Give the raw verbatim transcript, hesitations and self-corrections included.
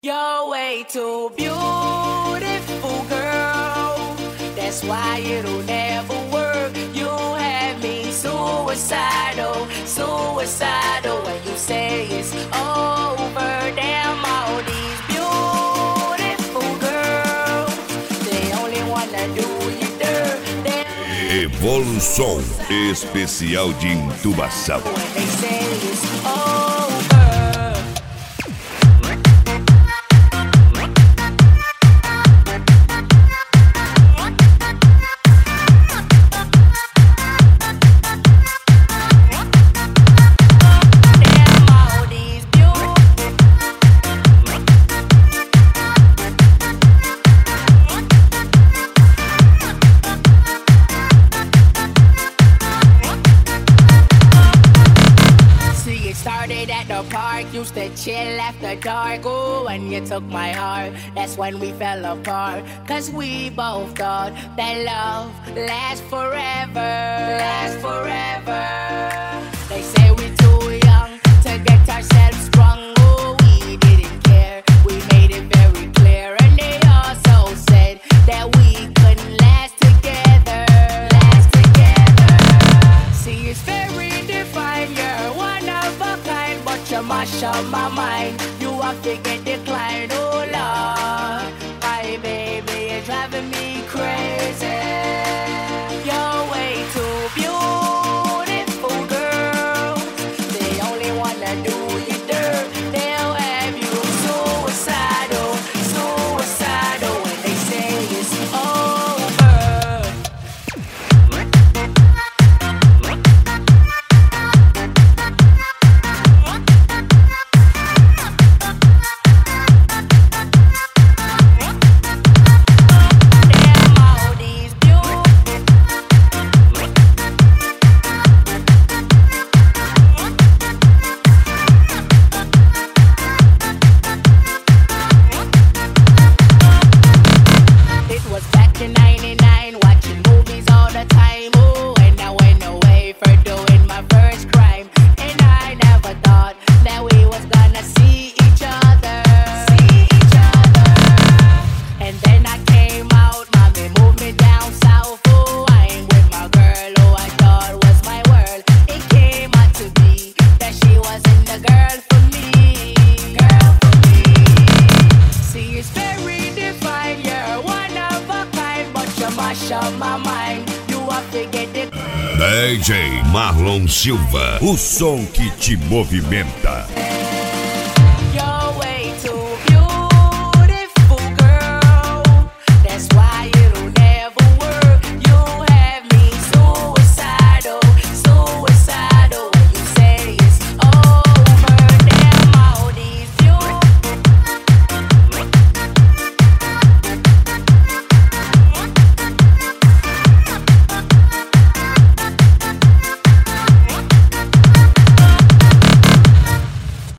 You're way too beautiful, girl. That's why it'll never work. You have me suicidal, suicidal. When you say it's over, damn all these beautiful girls, they only wanna do you dirt. Evolução especial de intubação. When they say it's over. Started at the park, used to chill after dark. Ooh, when you took my heart, that's when we fell apart. Cause we both thought that love lasts forever, lasts forever. They say we're too young to get ourselves strong. Ooh, we didn't care, we made it very clear. And they also said that we couldn't last together, last together. See, it's very defined, you're one of a kind, but you mash up my mind. You have to get declined, oh Lord. My baby, you're driving me crazy. You're way too beautiful, girl. They only wanna do you dirt. They'll have you suicidal, suicidal. When they say it's over. ninety-nine, watching movies all the time. Ooh, and I went away for doing my first crime. And I never thought that we was gonna see each other, see each other. And then I came out, mommy moved me down south. Ooh, I ain't with my girl who I thought was my world. It came out to be that she wasn't the girl for me, girl for me. See, it's very defined, you're one of a kind, but you mash up my mind. You have to get it. D J Marlon Silva, o som que te movimenta.